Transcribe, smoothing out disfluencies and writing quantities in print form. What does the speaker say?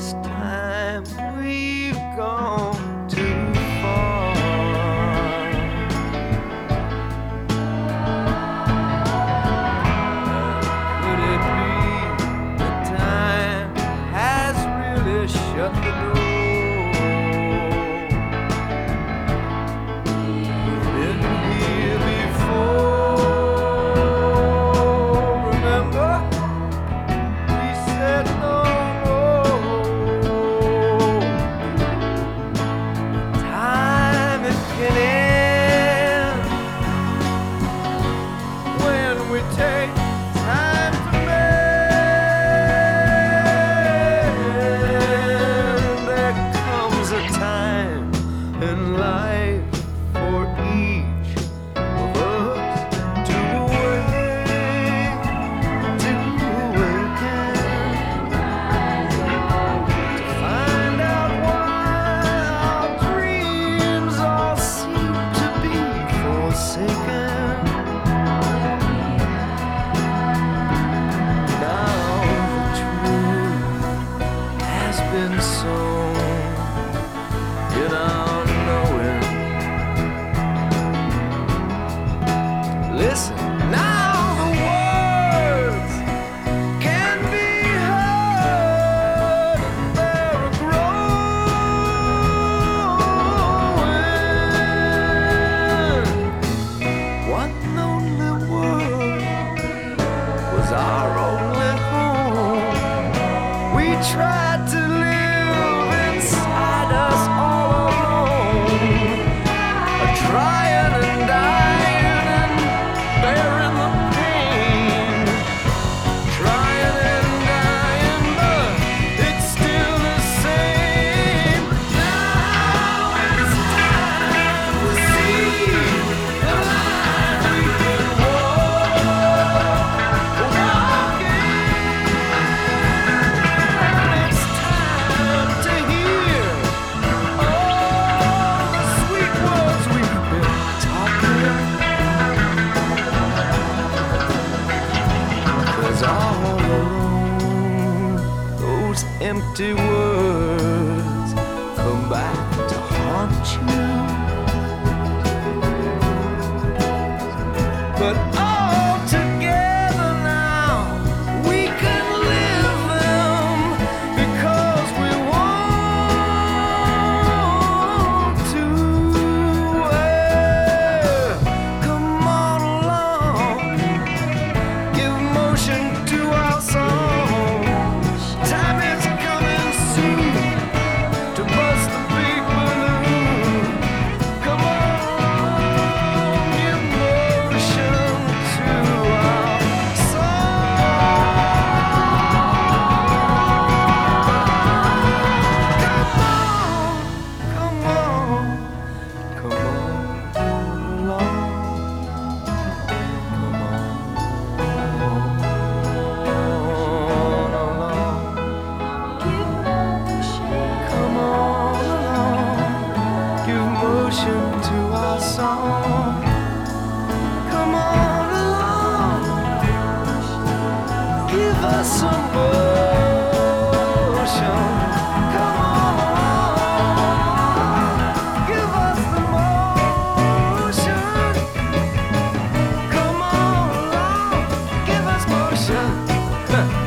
this time we've gone too far. Could it be that time has really shut the door? In life for each of us to awake, to awaken, to find out why our dreams all seem to be forsaken. Now the truth has been sown in our listen, now the words can be heard, and they're growing. One lonely world was our only home. We tried to live inside us all alone, trying and dying. Bearing the pain, trying and dying, but it's still the same. Now it's time to see the line we can walk in. It's time to hear all the sweet words we've been talking. All alone, those empty words come back to haunt you. But all together now, we can live them because we want to. Come on along, give motion to our song. Time is coming soon to bust the big balloon. Come on, give motion to our song. Come on, come along. Come on along, give motion to our song. Come on along, give us some motion. Come on along, give us the motion. Come on along, give us motion.